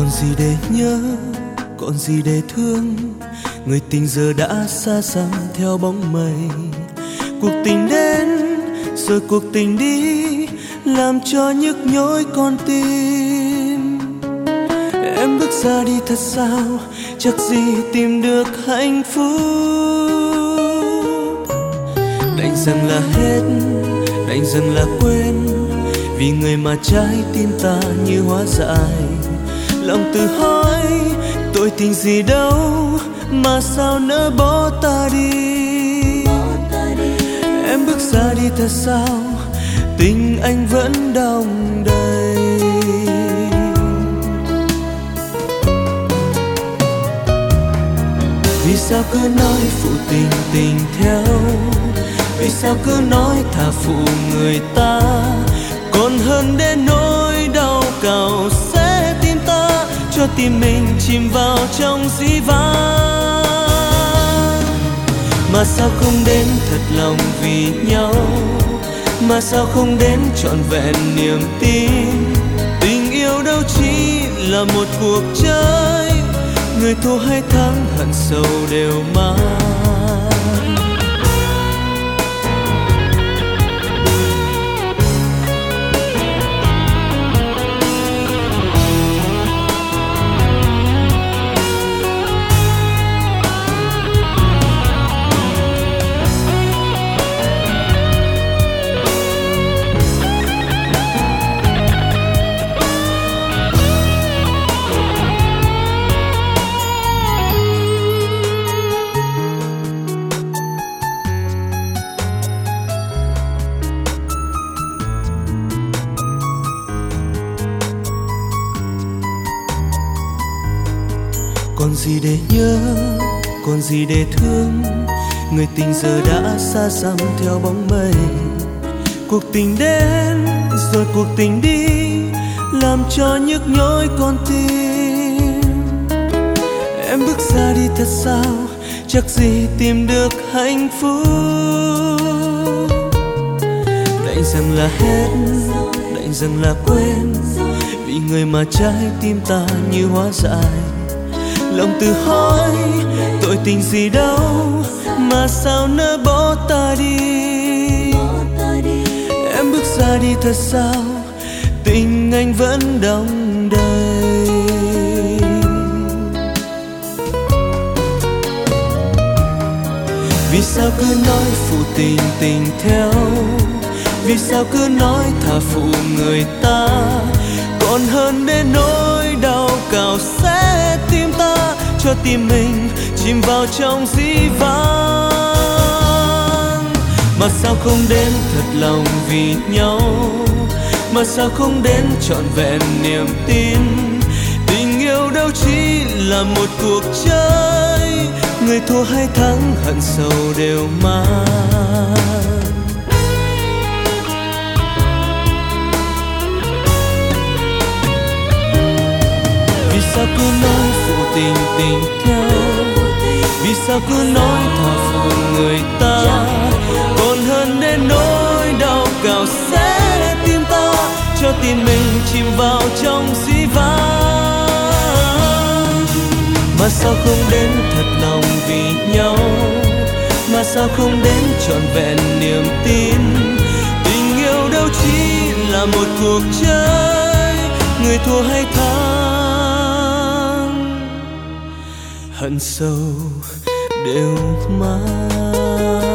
Còn gì để nhớ, còn gì để thương, người tình giờ đã xa xăm theo bóng mây. Cuộc tình đến rồi cuộc tình đi, làm cho nhức nhối con tim. Em bước ra đi thật sao, chắc gì tìm được hạnh phúc. Đành rằng là hết, đành rằng là quên, vì người mà trái tim ta như hóa dại. Lòng tự hỏi tội tình gì đâu, mà sao nỡ bỏ ta đi. Em bước ra đi thật sao, tình anh vẫn đong đầy. Vì sao cứ nói phụ tình tình theo, vì sao cứ nói thà phụ người ta, còn hơn đến nỗi đau cào xé tim ta, cho tim mình chìm vào trong dĩ vãng. Mà sao không đến thật lòng vì nhau, mà sao không đến trọn vẹn niềm tin. Tình yêu đâu chỉ là một cuộc chơi, người thua hay thắng hận sầu đều mang. Còn gì để nhớ, còn gì để thương, người tình giờ đã xa xăm theo bóng mây. Cuộc tình đến rồi cuộc tình đi, làm cho nhức nhối con tim. Em bước ra đi thật sao, chắc gì tìm được hạnh phúc. Đành rằng là hết, đành rằng là quên, vì người mà trái tim ta như hóa dại. Lòng tự hỏi tội tình gì đâu, mà sao nỡ bỏ ta đi. Em bước ra đi thật sao, tình anh vẫn đong đầy. Vì sao cứ nói phụ tình tình theo, vì sao cứ nói thà phụ người ta, còn hơn đến nỗi đau cào xé tim ta, cho tim mình chìm vào trong dĩ vãng. Mà sao không đến thật lòng vì nhau, mà sao không đến trọn vẹn niềm tin. Tình yêu đâu chỉ là một cuộc chơi, người thua hay thắng hận sầu đều mang. Vì sao cứ nói phụ tình tình theo, vì sao cứ nói thà phụ người ta, còn hơn đến nỗi đau cào xé tim ta, cho tim mình chìm vào trong dĩ vãng. Mà sao không đến thật lòng vì nhau, mà sao không đến trọn vẹn niềm tin. Tình yêu đâu chỉ là một cuộc chơi, người thua hay thắng hận sâu đều mang.